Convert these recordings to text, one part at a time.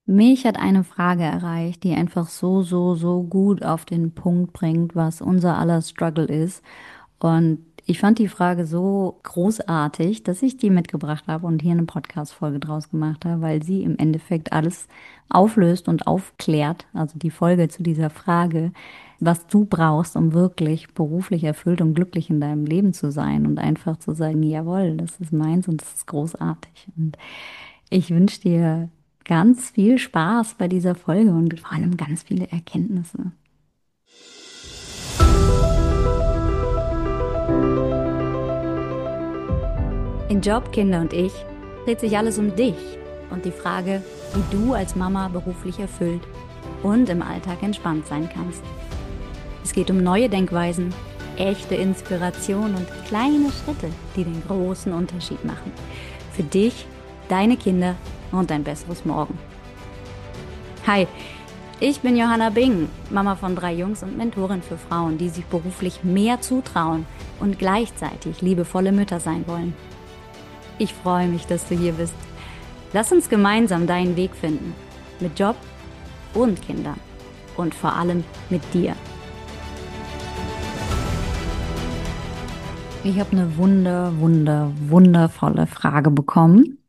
Mich hat eine Frage erreicht, die einfach so, so, so gut auf den Punkt bringt, was unser aller Struggle ist. Und ich fand die Frage so großartig, dass ich die mitgebracht habe und hier eine Podcast-Folge draus gemacht habe, weil sie im Endeffekt alles auflöst und aufklärt. Also die Folge zu dieser Frage, was du brauchst, um wirklich beruflich erfüllt und glücklich in deinem Leben zu sein und einfach zu sagen, jawohl, das ist meins und das ist großartig. Und ich wünsche dir ganz viel Spaß bei dieser Folge und vor allem ganz viele Erkenntnisse. In Job, Kinder und ich dreht sich alles um dich und die Frage, wie du als Mama beruflich erfüllt und im Alltag entspannt sein kannst. Es geht um neue Denkweisen, echte Inspiration und kleine Schritte, die den großen Unterschied machen. Für dich, deine Kinder und ein besseres Morgen. Hi, ich bin Johanna Bing, Mama von 3 Jungs und Mentorin für Frauen, die sich beruflich mehr zutrauen und gleichzeitig liebevolle Mütter sein wollen. Ich freue mich, dass du hier bist. Lass uns gemeinsam deinen Weg finden. Mit Job und Kindern. Und vor allem mit dir. Ich habe eine wundervolle Frage bekommen.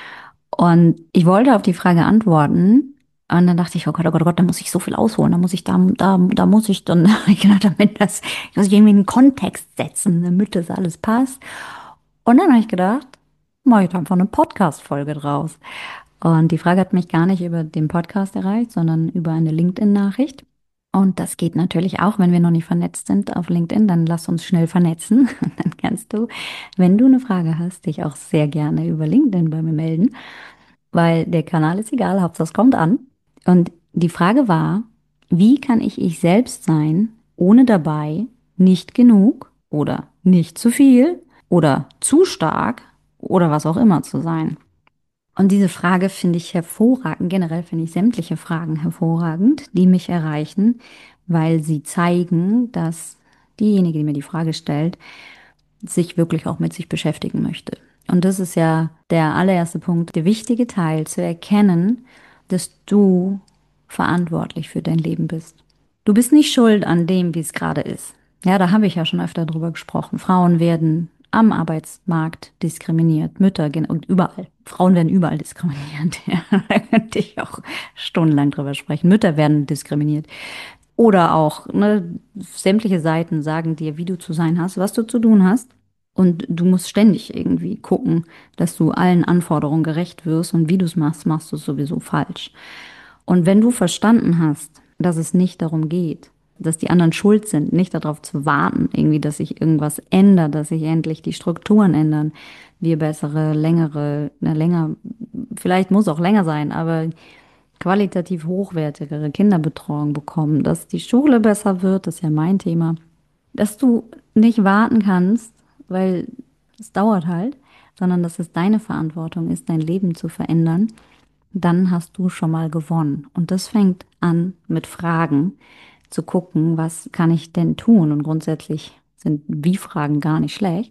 Und ich wollte auf die Frage antworten. Und dann dachte ich, oh Gott, da muss ich so viel ausholen. Da muss ich, da muss ich dann, genau, ich muss irgendwie in den Kontext setzen, damit das alles passt. Und dann habe ich gedacht, mache ich einfach eine Podcast-Folge draus. Und die Frage hat mich gar nicht über den Podcast erreicht, sondern über eine LinkedIn-Nachricht. Und das geht natürlich auch, wenn wir noch nicht vernetzt sind auf LinkedIn, dann lass uns schnell vernetzen. Und dann kannst du, wenn du eine Frage hast, dich auch sehr gerne über LinkedIn bei mir melden, weil der Kanal ist egal, Hauptsache es kommt an. Und die Frage war, wie kann ich selbst sein, ohne dabei nicht genug oder nicht zu viel oder zu stark oder was auch immer zu sein? Und diese Frage finde ich hervorragend. Generell finde ich sämtliche Fragen hervorragend, die mich erreichen, weil sie zeigen, dass diejenige, die mir die Frage stellt, sich wirklich auch mit sich beschäftigen möchte. Und das ist ja der allererste Punkt, der wichtige Teil, zu erkennen, dass du verantwortlich für dein Leben bist. Du bist nicht schuld an dem, wie es gerade ist. Ja, da habe ich ja schon öfter drüber gesprochen. Frauen werden am Arbeitsmarkt diskriminiert, Mütter gehen und überall. Frauen werden überall diskriminiert. Ja, da könnte ich auch stundenlang drüber sprechen. Mütter werden diskriminiert. Oder auch, ne, sämtliche Seiten sagen dir, wie du zu sein hast, was du zu tun hast. Und du musst ständig irgendwie gucken, dass du allen Anforderungen gerecht wirst. Und wie du es machst, machst du es sowieso falsch. Und wenn du verstanden hast, dass es nicht darum geht, dass die anderen schuld sind, nicht darauf zu warten, irgendwie, dass sich irgendwas ändert, dass sich endlich die Strukturen ändern, wir bessere, länger, vielleicht muss auch länger sein, aber qualitativ hochwertigere Kinderbetreuung bekommen, dass die Schule besser wird, das ist ja mein Thema, dass du nicht warten kannst, weil es dauert halt, sondern dass es deine Verantwortung ist, dein Leben zu verändern, dann hast du schon mal gewonnen. Und das fängt an mit Fragen, zu gucken, was kann ich denn tun? Und grundsätzlich sind Wie-Fragen gar nicht schlecht.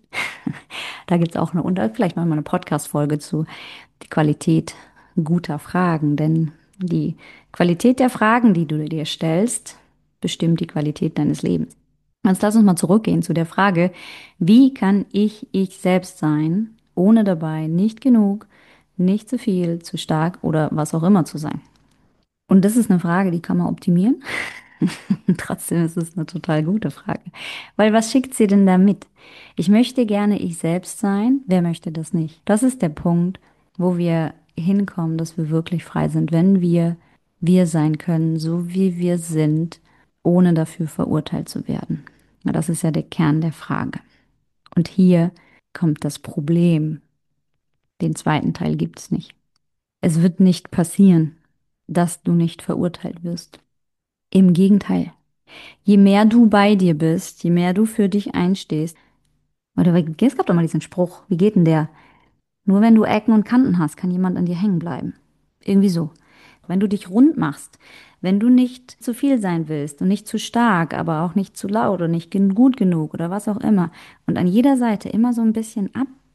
Da gibt's auch vielleicht mal eine Podcast-Folge zu, die Qualität guter Fragen. Denn die Qualität der Fragen, die du dir stellst, bestimmt die Qualität deines Lebens. Jetzt lass uns mal zurückgehen zu der Frage, wie kann ich selbst sein, ohne dabei nicht genug, nicht zu viel, zu stark oder was auch immer zu sein? Und das ist eine Frage, die kann man optimieren. Trotzdem ist es eine total gute Frage. Weil was schickt sie denn da mit? Ich möchte gerne ich selbst sein. Wer möchte das nicht? Das ist der Punkt, wo wir hinkommen, dass wir wirklich frei sind, wenn wir sein können, so wie wir sind, ohne dafür verurteilt zu werden. Na, das ist ja der Kern der Frage. Und hier kommt das Problem. Den zweiten Teil gibt es nicht. Es wird nicht passieren, dass du nicht verurteilt wirst. Im Gegenteil. Je mehr du bei dir bist, je mehr du für dich einstehst, oder es gab doch mal diesen Spruch, wie geht denn der? Nur wenn du Ecken und Kanten hast, kann jemand an dir hängen bleiben. Irgendwie so. Wenn du dich rund machst, wenn du nicht zu viel sein willst und nicht zu stark, aber auch nicht zu laut oder nicht gut genug oder was auch immer und an jeder Seite immer so ein bisschen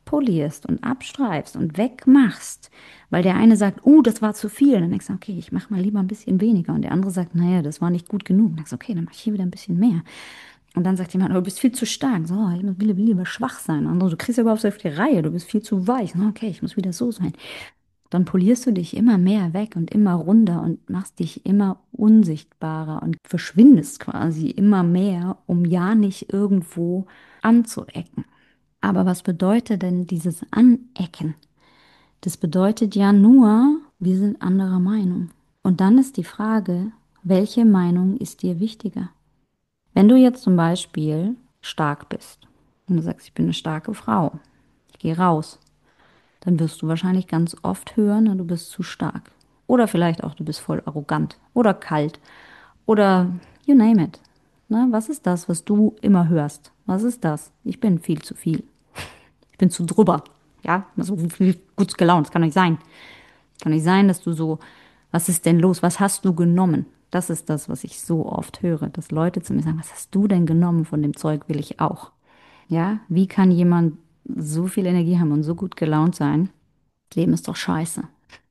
abpolierst und abstreifst und wegmachst, weil der eine sagt, das war zu viel, dann denkst du, okay, ich mache mal lieber ein bisschen weniger. Und der andere sagt, naja, das war nicht gut genug. Dann denkst du, okay, dann mache ich hier wieder ein bisschen mehr. Und dann sagt jemand, du bist viel zu stark. So, ich will lieber schwach sein. Und andere, du kriegst ja überhaupt nicht auf die Reihe, du bist viel zu weich. So, okay, ich muss wieder so sein. Dann polierst du dich immer mehr weg und immer runder und machst dich immer unsichtbarer und verschwindest quasi immer mehr, um ja nicht irgendwo anzuecken. Aber was bedeutet denn dieses Anecken? Das bedeutet ja nur, wir sind anderer Meinung. Und dann ist die Frage, welche Meinung ist dir wichtiger? Wenn du jetzt zum Beispiel stark bist und du sagst, ich bin eine starke Frau, ich gehe raus, dann wirst du wahrscheinlich ganz oft hören, na, du bist zu stark. Oder vielleicht auch, du bist voll arrogant oder kalt oder you name it. Na, was ist das, was du immer hörst? Was ist das? Ich bin viel zu viel. Ich bin zu drüber. Ja, so viel gut gelaunt. Das kann nicht sein. Kann nicht sein, dass du so, was ist denn los? Was hast du genommen? Das ist das, was ich so oft höre, dass Leute zu mir sagen, was hast du denn genommen von dem Zeug, will ich auch. Ja, wie kann jemand so viel Energie haben und so gut gelaunt sein? Das Leben ist doch scheiße.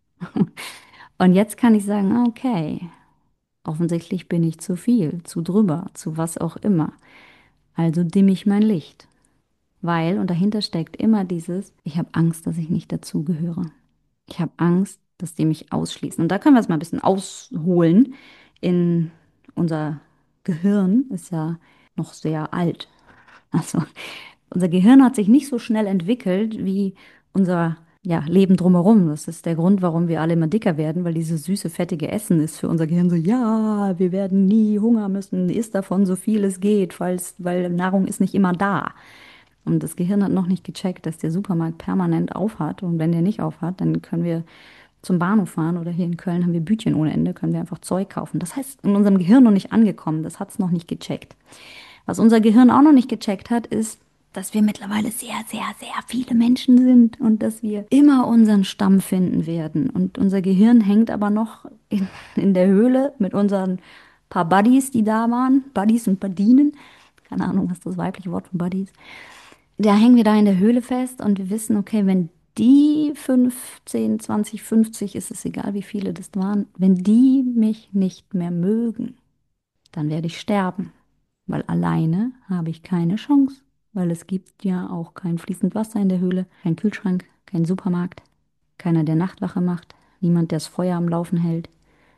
Und jetzt kann ich sagen, okay, offensichtlich bin ich zu viel, zu drüber, zu was auch immer. Also dimme ich mein Licht. Weil, und dahinter steckt immer dieses, ich habe Angst, dass ich nicht dazugehöre. Ich habe Angst, dass die mich ausschließen. Und da können wir es mal ein bisschen ausholen. In unser Gehirn ist ja noch sehr alt. Also unser Gehirn hat sich nicht so schnell entwickelt wie unser Leben drumherum. Das ist der Grund, warum wir alle immer dicker werden, weil dieses süße, fettige Essen ist für unser Gehirn so, ja, wir werden nie hungern müssen, isst davon so viel es geht, weil Nahrung ist nicht immer da. Und das Gehirn hat noch nicht gecheckt, dass der Supermarkt permanent aufhat. Und wenn der nicht aufhat, dann können wir zum Bahnhof fahren oder hier in Köln haben wir Bütchen ohne Ende, können wir einfach Zeug kaufen. Das heißt, in unserem Gehirn noch nicht angekommen, das hat es noch nicht gecheckt. Was unser Gehirn auch noch nicht gecheckt hat, ist, dass wir mittlerweile sehr, sehr, sehr viele Menschen sind und dass wir immer unseren Stamm finden werden. Und unser Gehirn hängt aber noch in der Höhle mit unseren paar Buddies, die da waren. Buddies und Badinen. Keine Ahnung, was das weibliche Wort von Buddies. Da hängen wir da in der Höhle fest und wir wissen, okay, wenn die 15, 20, 50, ist es egal, wie viele das waren, wenn die mich nicht mehr mögen, dann werde ich sterben. Weil alleine habe ich keine Chance. Weil es gibt ja auch kein fließend Wasser in der Höhle, kein Kühlschrank, kein Supermarkt, keiner, der Nachtwache macht, niemand, der das Feuer am Laufen hält.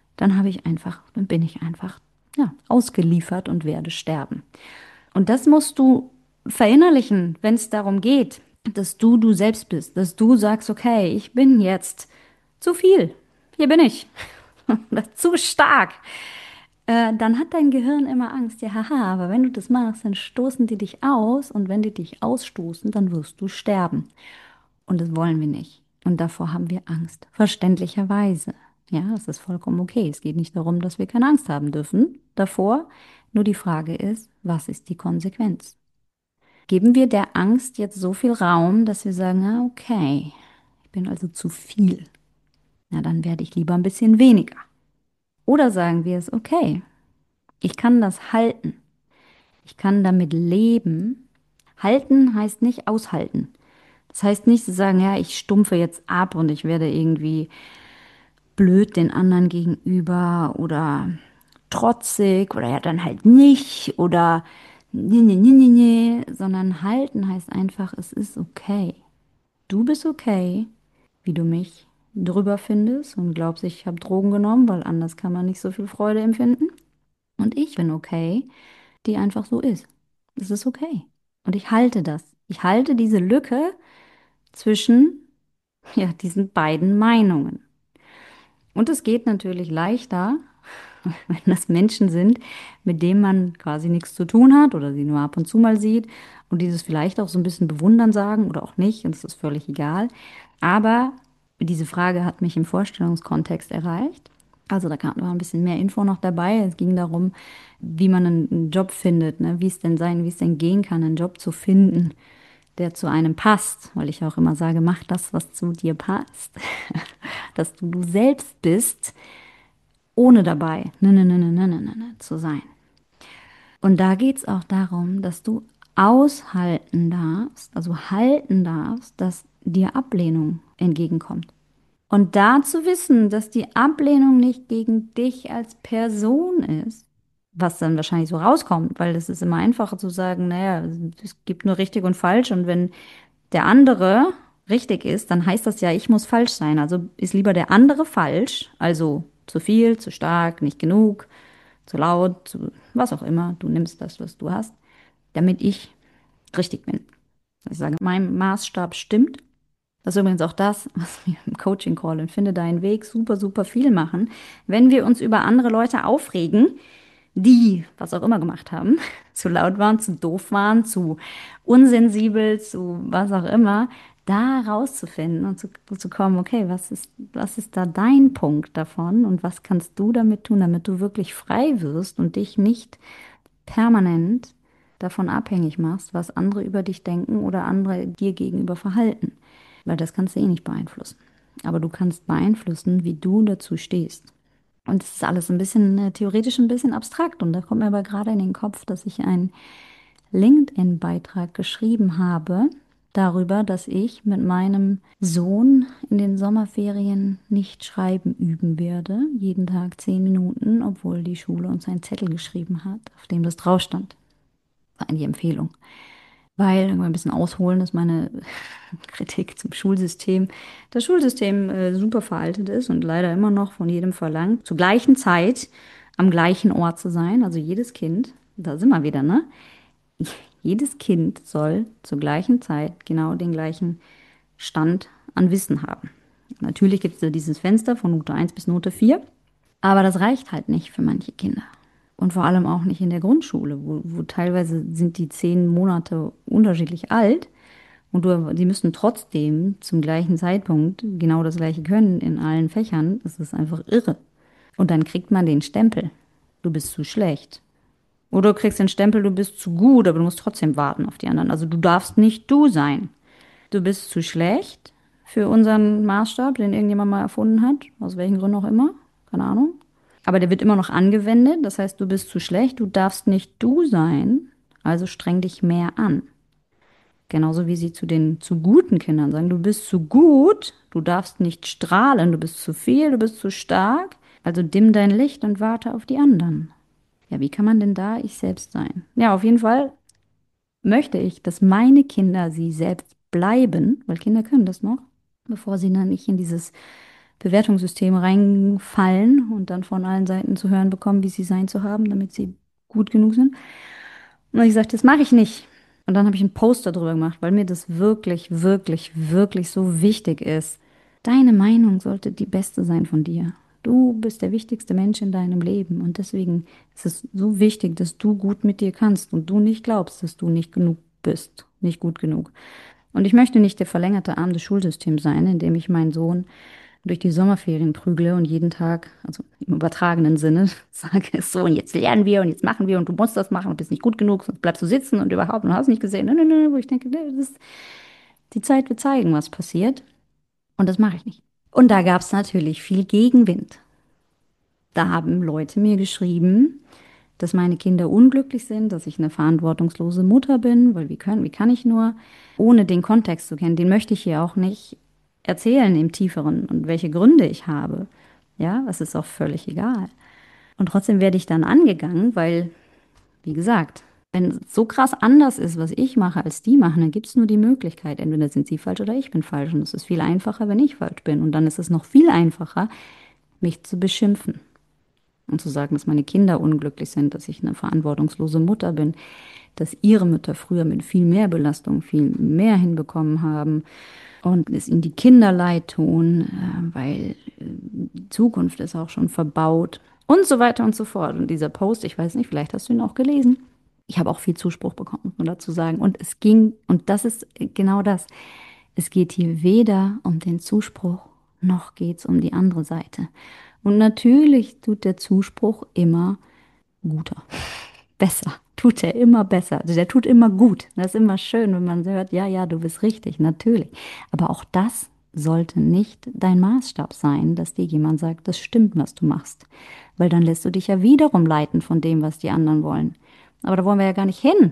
Dann bin ich einfach, ja, ausgeliefert und werde sterben. Und das musst du verinnerlichen, wenn es darum geht, dass du selbst bist, dass du sagst, okay, ich bin jetzt zu viel. Hier bin ich. Zu stark. Dann hat dein Gehirn immer Angst. Ja, haha, aber wenn du das machst, dann stoßen die dich aus und wenn die dich ausstoßen, dann wirst du sterben. Und das wollen wir nicht. Und davor haben wir Angst. Verständlicherweise. Ja, es ist vollkommen okay. Es geht nicht darum, dass wir keine Angst haben dürfen davor. Nur die Frage ist, was ist die Konsequenz? Geben wir der Angst jetzt so viel Raum, dass wir sagen, okay, ich bin also zu viel. Na, dann werde ich lieber ein bisschen weniger. Oder sagen wir es, okay, ich kann das halten. Ich kann damit leben. Halten heißt nicht aushalten. Das heißt nicht zu sagen, ja, ich stumpfe jetzt ab und ich werde irgendwie blöd den anderen gegenüber oder trotzig oder ja, dann halt nicht oder nee, sondern halten heißt einfach, es ist okay. Du bist okay, wie du mich drüber findest und glaubst, ich habe Drogen genommen, weil anders kann man nicht so viel Freude empfinden. Und ich bin okay, die einfach so ist. Es ist okay. Und ich halte das. Ich halte diese Lücke zwischen, ja, diesen beiden Meinungen. Und es geht natürlich leichter, wenn das Menschen sind, mit denen man quasi nichts zu tun hat oder sie nur ab und zu mal sieht und dieses vielleicht auch so ein bisschen bewundern sagen oder auch nicht, und es ist völlig egal. Aber diese Frage hat mich im Vorstellungskontext erreicht. Also da war ein bisschen mehr Info noch dabei. Es ging darum, wie man einen Job findet, ne? Wie es denn gehen kann, einen Job zu finden, der zu einem passt. Weil ich auch immer sage, mach das, was zu dir passt. Dass du selbst bist, ohne dabei zu sein. Und da geht es auch darum, dass du aushalten darfst, also halten darfst, dass dir Ablehnung entgegenkommt. Und da zu wissen, dass die Ablehnung nicht gegen dich als Person ist, was dann wahrscheinlich so rauskommt, weil es ist immer einfacher zu sagen, naja, es gibt nur richtig und falsch und wenn der andere richtig ist, dann heißt das ja, ich muss falsch sein. Also ist lieber der andere falsch, also zu viel, zu stark, nicht genug, zu laut, zu was auch immer. Du nimmst das, was du hast, damit ich richtig bin. Ich sage, mein Maßstab stimmt. Das ist übrigens auch das, was wir im Coaching Call und Finde deinen Weg super, super viel machen. Wenn wir uns über andere Leute aufregen, die, was auch immer gemacht haben, zu laut waren, zu doof waren, zu unsensibel, zu was auch immer, da rauszufinden und zu kommen, okay, was ist da dein Punkt davon und was kannst du damit tun, damit du wirklich frei wirst und dich nicht permanent davon abhängig machst, was andere über dich denken oder andere dir gegenüber verhalten. Weil das kannst du eh nicht beeinflussen. Aber du kannst beeinflussen, wie du dazu stehst. Und es ist alles ein bisschen theoretisch ein bisschen abstrakt. Und da kommt mir aber gerade in den Kopf, dass ich einen LinkedIn-Beitrag geschrieben habe darüber, dass ich mit meinem Sohn in den Sommerferien nicht schreiben üben werde. Jeden Tag 10 Minuten, obwohl die Schule uns einen Zettel geschrieben hat, auf dem das drauf stand. War eigentlich Empfehlung. Weil, irgendwann ein bisschen ausholen, ist meine Kritik zum Schulsystem. Das Schulsystem super veraltet ist und leider immer noch von jedem verlangt, zur gleichen Zeit am gleichen Ort zu sein. Also jedes Kind, da sind wir wieder, ne? Jedes Kind soll zur gleichen Zeit genau den gleichen Stand an Wissen haben. Natürlich gibt es da dieses Fenster von Note 1 bis Note 4, aber das reicht halt nicht für manche Kinder. Und vor allem auch nicht in der Grundschule, wo teilweise sind die 10 Monate unterschiedlich alt und die müssen trotzdem zum gleichen Zeitpunkt genau das Gleiche können in allen Fächern. Das ist einfach irre. Und dann kriegt man den Stempel. Du bist zu schlecht. Oder du kriegst den Stempel, du bist zu gut, aber du musst trotzdem warten auf die anderen. Also du darfst nicht du sein. Du bist zu schlecht für unseren Maßstab, den irgendjemand mal erfunden hat, aus welchen Gründen auch immer. Keine Ahnung. Aber der wird immer noch angewendet. Das heißt, du bist zu schlecht, du darfst nicht du sein. Also streng dich mehr an. Genauso wie sie zu den zu guten Kindern sagen, du bist zu gut, du darfst nicht strahlen, du bist zu viel, du bist zu stark. Also dimm dein Licht und warte auf die anderen. Ja, wie kann man denn da ich selbst sein? Ja, auf jeden Fall möchte ich, dass meine Kinder sie selbst bleiben, weil Kinder können das noch, bevor sie dann nicht in dieses Bewertungssystem reinfallen und dann von allen Seiten zu hören bekommen, wie sie sein zu haben, damit sie gut genug sind. Und ich sagte, das mache ich nicht. Und dann habe ich einen Poster drüber gemacht, weil mir das wirklich, wirklich, wirklich so wichtig ist. Deine Meinung sollte die beste sein von dir. Du bist der wichtigste Mensch in deinem Leben und deswegen ist es so wichtig, dass du gut mit dir kannst und du nicht glaubst, dass du nicht genug bist, nicht gut genug. Und ich möchte nicht der verlängerte Arm des Schulsystems sein, in dem ich meinen Sohn durch die Sommerferien prügle und jeden Tag, also im übertragenen Sinne, sage es so, und jetzt lernen wir und jetzt machen wir und du musst das machen und bist nicht gut genug, sonst bleibst du sitzen und überhaupt und hast nicht gesehen. Nein, nein, nein, wo ich denke, nee, die Zeit wird zeigen, was passiert. Und das mache ich nicht. Und da gab es natürlich viel Gegenwind. Da haben Leute mir geschrieben, dass meine Kinder unglücklich sind, dass ich eine verantwortungslose Mutter bin, weil wie kann ich nur, ohne den Kontext zu kennen, den möchte ich hier auch nicht erzählen im Tieferen und welche Gründe ich habe. Ja, das ist auch völlig egal. Und trotzdem werde ich dann angegangen, weil, wie gesagt, wenn es so krass anders ist, was ich mache, als die machen, dann gibt es nur die Möglichkeit, entweder sind sie falsch oder ich bin falsch. Und es ist viel einfacher, wenn ich falsch bin. Und dann ist es noch viel einfacher, mich zu beschimpfen und zu sagen, dass meine Kinder unglücklich sind, dass ich eine verantwortungslose Mutter bin, dass ihre Mütter früher mit viel mehr Belastung viel mehr hinbekommen haben und es ihnen die Kinder leid tun, weil die Zukunft ist auch schon verbaut und so weiter und so fort. Und dieser Post, ich weiß nicht, vielleicht hast du ihn auch gelesen. Ich habe auch viel Zuspruch bekommen, muss man dazu sagen. Und es ging, und das ist genau das, es geht hier weder um den Zuspruch, noch geht es um die andere Seite. Und natürlich tut der Zuspruch immer guter, besser, tut er immer besser. Also der tut immer gut. Das ist immer schön, wenn man hört, ja, ja, du bist richtig, natürlich. Aber auch das sollte nicht dein Maßstab sein, dass dir jemand sagt, das stimmt, was du machst. Weil dann lässt du dich ja wiederum leiten von dem, was die anderen wollen. Aber da wollen wir ja gar nicht hin.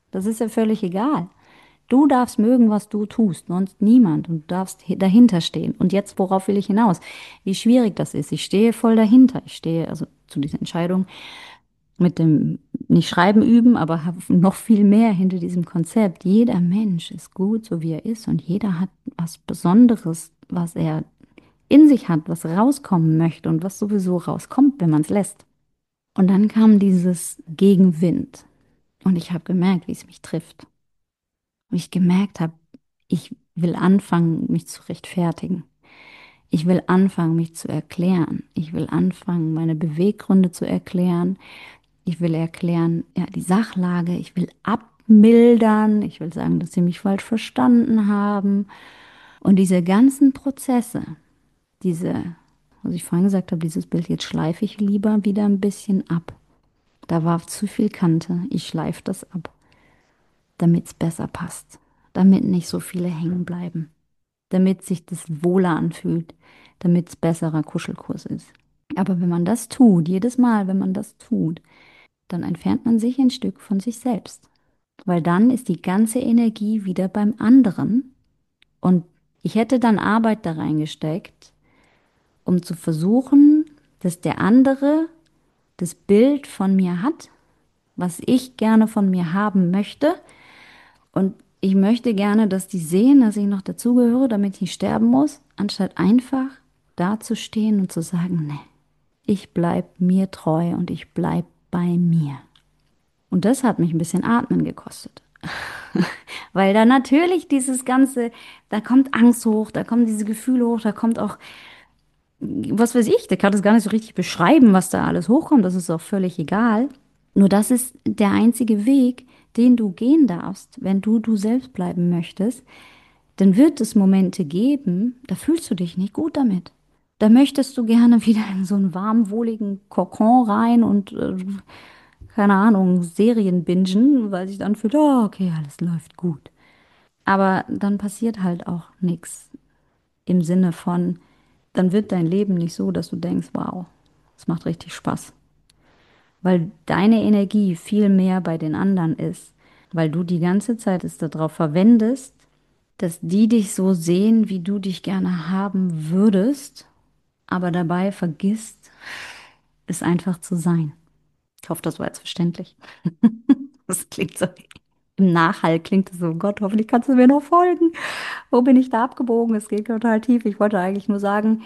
Das ist ja völlig egal. Du darfst mögen, was du tust, sonst niemand. Und du darfst dahinter stehen. Und jetzt, worauf will ich hinaus? Wie schwierig das ist. Ich stehe voll dahinter. Ich stehe also zu dieser Entscheidung mit dem nicht Schreiben üben, aber habe noch viel mehr hinter diesem Konzept. Jeder Mensch ist gut, so wie er ist. Und jeder hat was Besonderes, was er in sich hat, was rauskommen möchte und was sowieso rauskommt, wenn man es lässt. Und dann kam dieses Gegenwind. Und ich habe gemerkt, wie es mich trifft. Und ich gemerkt habe, ich will anfangen, mich zu rechtfertigen. Ich will anfangen, mich zu erklären. Ich will anfangen, meine Beweggründe zu erklären. Ich will erklären, ja, die Sachlage. Ich will abmildern. Ich will sagen, dass sie mich falsch verstanden haben. Und diese ganzen Prozesse, was ich vorhin gesagt habe, dieses Bild, jetzt schleife ich lieber wieder ein bisschen ab. Da war zu viel Kante. Ich schleife das ab, damit es besser passt. Damit nicht so viele hängen bleiben. Damit sich das wohler anfühlt. Damit es besserer Kuschelkurs ist. Aber wenn man das tut, jedes Mal, wenn man das tut, dann entfernt man sich ein Stück von sich selbst. Weil dann ist die ganze Energie wieder beim anderen. Und ich hätte dann Arbeit da reingesteckt, um zu versuchen, dass der andere das Bild von mir hat, was ich gerne von mir haben möchte. Und ich möchte gerne, dass die sehen, dass ich noch dazugehöre, damit ich nicht sterben muss, anstatt einfach dazustehen und zu sagen, nee, ich bleib mir treu und ich bleib bei mir. Und das hat mich ein bisschen Atmen gekostet. Weil da natürlich dieses ganze, da kommt Angst hoch, da kommen diese Gefühle hoch, da kommt auch, was weiß ich, der kann das gar nicht so richtig beschreiben, was da alles hochkommt, das ist auch völlig egal. Nur das ist der einzige Weg, den du gehen darfst, wenn du selbst bleiben möchtest. Dann wird es Momente geben, da fühlst du dich nicht gut damit. Da möchtest du gerne wieder in so einen warmen, wohligen Kokon rein und, keine Ahnung, Serien bingen, weil sich dann fühlt, oh, okay, alles läuft gut. Aber dann passiert halt auch nichts im Sinne von, dann wird dein Leben nicht so, dass du denkst, wow, es macht richtig Spaß. Weil deine Energie viel mehr bei den anderen ist, weil du die ganze Zeit es darauf verwendest, dass die dich so sehen, wie du dich gerne haben würdest, aber dabei vergisst, es einfach zu sein. Ich hoffe, das war jetzt verständlich. Das klingt so, im Nachhall klingt es so, oh Gott, hoffentlich kannst du mir noch folgen. Wo bin ich da abgebogen? Es geht total tief. Ich wollte eigentlich nur sagen,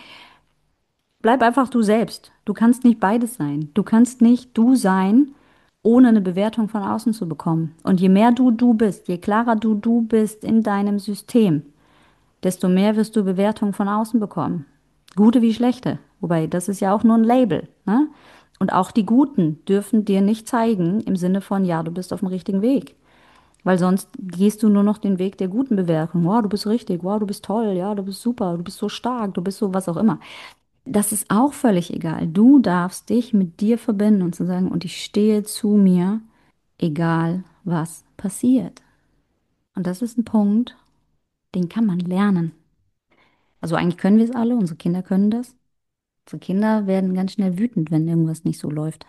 bleib einfach du selbst. Du kannst nicht beides sein. Du kannst nicht du sein, ohne eine Bewertung von außen zu bekommen. Und je mehr du bist, je klarer du bist in deinem System, desto mehr wirst du Bewertungen von außen bekommen. Gute wie schlechte. Wobei, das ist ja auch nur ein Label, ne? Und auch die Guten dürfen dir nicht zeigen im Sinne von, ja, du bist auf dem richtigen Weg. Weil sonst gehst du nur noch den Weg der guten Bewertung. Wow, du bist richtig, wow, du bist toll, ja, du bist super, du bist so stark, du bist so was auch immer. Das ist auch völlig egal. Du darfst dich mit dir verbinden und zu sagen, und ich stehe zu mir, egal was passiert. Und das ist ein Punkt, den kann man lernen. Also eigentlich können wir es alle, unsere Kinder können das. Unsere Kinder werden ganz schnell wütend, wenn irgendwas nicht so läuft.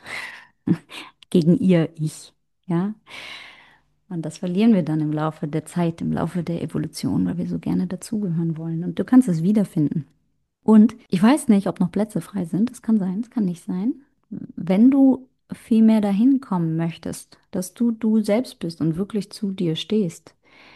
Gegen ihr Ich. Ja. Und das verlieren wir dann im Laufe der Zeit, im Laufe der Evolution, weil wir so gerne dazugehören wollen. Und du kannst es wiederfinden. Und ich weiß nicht, ob noch Plätze frei sind. Das kann sein, das kann nicht sein. Wenn du viel mehr dahin kommen möchtest, dass du selbst bist und wirklich zu dir stehst,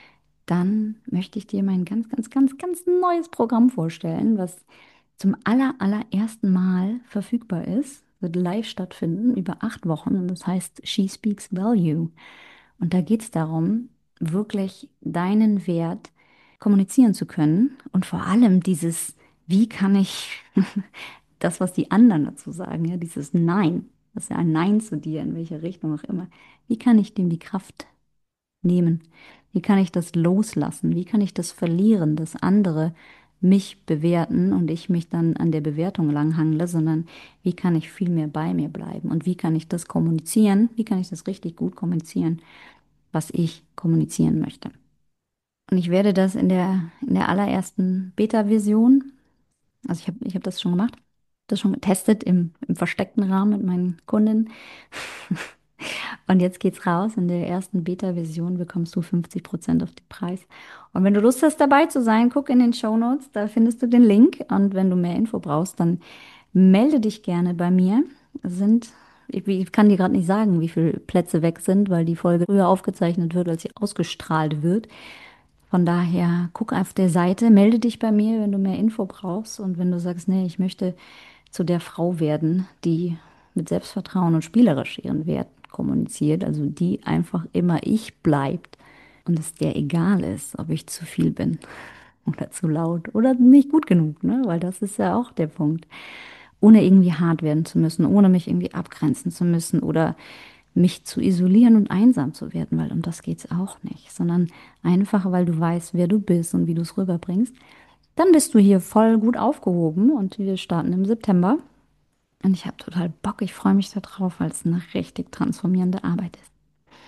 dann möchte ich dir mein ganz neues Programm vorstellen, was zum allerersten Mal verfügbar ist, wird live stattfinden über 8 Wochen und das heißt She Speaks Value. Und da geht es darum, wirklich deinen Wert kommunizieren zu können und vor allem dieses, wie kann ich das, was die anderen dazu sagen, ja, dieses Nein, das ist ja ein Nein zu dir, in welche Richtung auch immer, wie kann ich dem die Kraft nehmen? Wie kann ich das loslassen? Wie kann ich das verlieren, dass andere mich bewerten und ich mich dann an der Bewertung langhangle, sondern wie kann ich viel mehr bei mir bleiben? Und wie kann ich das kommunizieren? Wie kann ich das richtig gut kommunizieren, was ich kommunizieren möchte? Und ich werde das in der allerersten Beta-Version, also ich hab das schon gemacht, das schon getestet im versteckten Rahmen mit meinen Kundinnen. Und jetzt geht's raus. In der ersten Beta-Version bekommst du 50% auf den Preis. Und wenn du Lust hast, dabei zu sein, guck in den Shownotes, da findest du den Link. Und wenn du mehr Info brauchst, dann melde dich gerne bei mir. Es sind, ich kann dir gerade nicht sagen, wie viele Plätze weg sind, weil die Folge früher aufgezeichnet wird, als sie ausgestrahlt wird. Von daher, guck auf der Seite, melde dich bei mir, wenn du mehr Info brauchst. Und wenn du sagst, nee, ich möchte zu der Frau werden, die mit Selbstvertrauen und spielerisch ihren Wert kommuniziert, also die einfach immer ich bleibt und es der egal ist, ob ich zu viel bin oder zu laut oder nicht gut genug, ne? Weil das ist ja auch der Punkt. Ohne irgendwie hart werden zu müssen, ohne mich irgendwie abgrenzen zu müssen oder mich zu isolieren und einsam zu werden, weil um das geht's auch nicht, sondern einfach, weil du weißt, wer du bist und wie du es rüberbringst, dann bist du hier voll gut aufgehoben und wir starten im September. Und ich habe total Bock, ich freue mich darauf, weil es eine richtig transformierende Arbeit ist.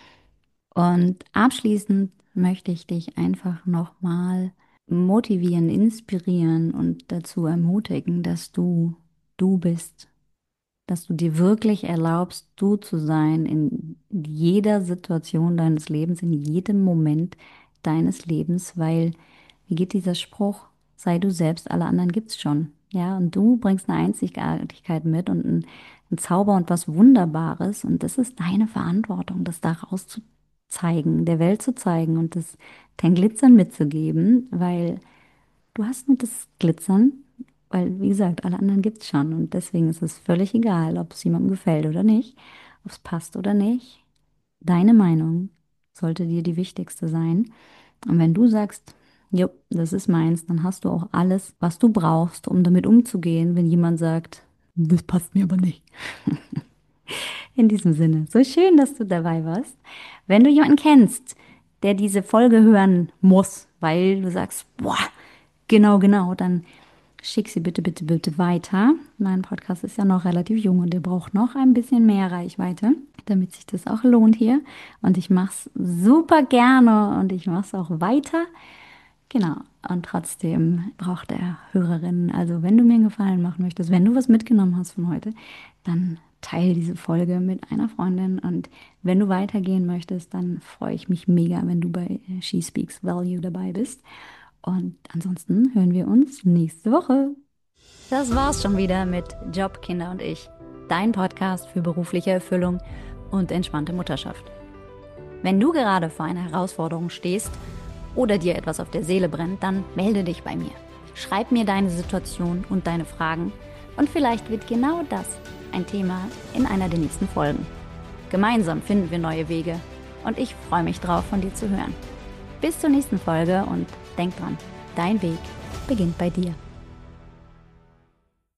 Und abschließend möchte ich dich einfach nochmal motivieren, inspirieren und dazu ermutigen, dass du bist, dass du dir wirklich erlaubst, du zu sein in jeder Situation deines Lebens, in jedem Moment deines Lebens, weil, wie geht dieser Spruch? Sei du selbst, alle anderen gibt's schon. Ja, und du bringst eine Einzigartigkeit mit und ein Zauber und was Wunderbares. Und das ist deine Verantwortung, das daraus zu zeigen, der Welt zu zeigen und das dein Glitzern mitzugeben, weil du hast nur das Glitzern, weil, wie gesagt, alle anderen gibt's schon. Und deswegen ist es völlig egal, ob es jemandem gefällt oder nicht, ob es passt oder nicht. Deine Meinung sollte dir die wichtigste sein. Und wenn du sagst, jo, das ist meins, dann hast du auch alles, was du brauchst, um damit umzugehen, wenn jemand sagt, das passt mir aber nicht. In diesem Sinne, so schön, dass du dabei warst. Wenn du jemanden kennst, der diese Folge hören muss, weil du sagst, boah, genau, genau, dann schick sie bitte, bitte, bitte weiter. Mein Podcast ist ja noch relativ jung und der braucht noch ein bisschen mehr Reichweite, damit sich das auch lohnt hier. Und ich mache es super gerne und ich mache es auch weiter. Genau. Und trotzdem braucht er Hörerinnen. Also wenn du mir einen Gefallen machen möchtest, wenn du was mitgenommen hast von heute, dann teile diese Folge mit einer Freundin. Und wenn du weitergehen möchtest, dann freue ich mich mega, wenn du bei She Speaks Value dabei bist. Und ansonsten hören wir uns nächste Woche. Das war's schon wieder mit Job, Kinder und ich. Dein Podcast für berufliche Erfüllung und entspannte Mutterschaft. Wenn du gerade vor einer Herausforderung stehst oder dir etwas auf der Seele brennt, dann melde dich bei mir. Schreib mir deine Situation und deine Fragen und vielleicht wird genau das ein Thema in einer der nächsten Folgen. Gemeinsam finden wir neue Wege und ich freue mich drauf, von dir zu hören. Bis zur nächsten Folge und denk dran, dein Weg beginnt bei dir.